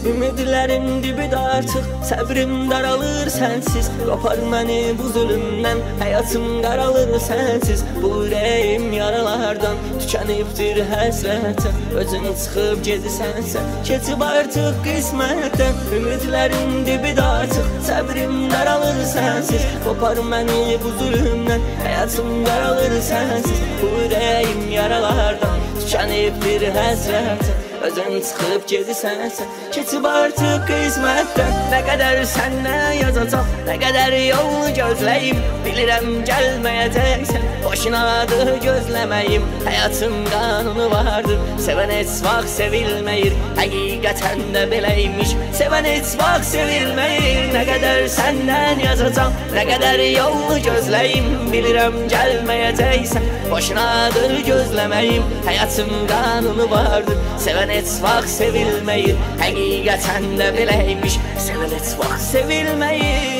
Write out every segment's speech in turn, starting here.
Ümidlərim dibid artıq, səbrim daralır sənsiz. Qopar məni bu zulümdən, həyatım qaralır sənsiz. Bu ürəyim yaralardan tükənibdir həsrətən. Özün çıxıb gedirsən, keçib artıq qismətdən. Ümidlərim dibid artıq, səbrim daralır sənsiz. Qopar məni bu zulümdən, həyatım qaralır sənsiz. Bu ürəyim yaralardan tükənibdir həsrətən. Özün çıxıb gedirsən, keçib artıq qismətdən. Nə qədər səndən yazacaq, nə qədər yolunu gözləyim. Bilirəm gəlməyəcəksən, boşunadır gözləməyim. Həyatım qanunu vardır, sevən heç vaxt sevilməyir. Həqiqətən də beləymiş, sevən heç vaxt sevilməyir. Nə qədər səndən yazacaq, nə qədər yolunu gözləyim. Bilirəm gəlməyəcəksən, boşunadır gözləməyim. Həyatım qanunu vardır, sevən heç vaxt sevilməyir. Həqiqətən də beləymiş, sevən heç vaxt sevilməyir.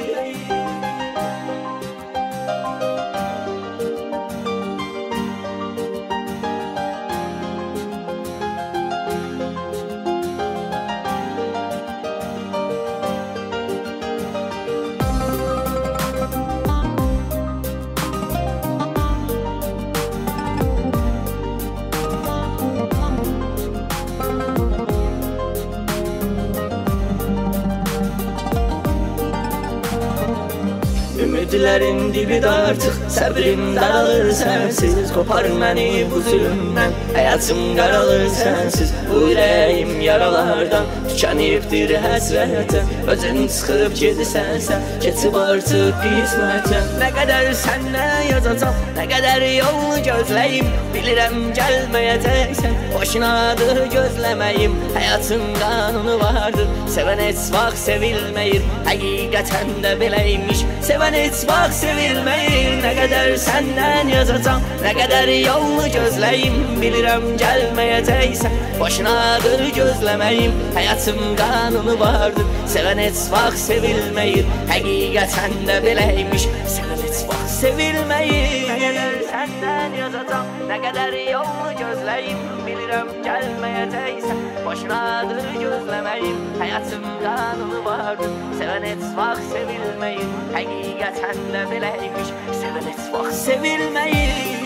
Ümidlərim dibid artıq, səbrim daralır sənsiz. Qopar məni bu zulümdən, həyatım qaralır sənsiz. Bu ürəyim yaralardan tükənibdir həsrətən. Özün çıxıb gedirsən, keçib artıq qismətən. Nə qədər səndən yazacaq, nə qədər yolunu gözləyim. Bilirəm gəlməyəcəksən, boşunadır gözləməyim. Həyatın qanunu vardır, sevən heç vaxt sevilməyir. Həqiqətən də beləymiş, sevən heç vaxt sevilməyir. Nə qədər səndən yazacaq, nə qədər yolunu gözləyim. Bilirəm gəlməyəcəksən, boşunadır gözləməyim. Həyatım qanunu vardır, sevən heç vaxt sevilməyir. Həqiqətən də beləymiş, sevən heç vaxt sevilməyir. Nə qədər səndən yazacaq, nə qədər yolunu gözləyim. Bilirəm gəlməyəcəksən, boşunadır gözləməyim. Həyatım qanunu vardır, sevən heç vaxt sevilməyir. Həqiqətən də beləymiş, sevən heç vaxt sevilməyir.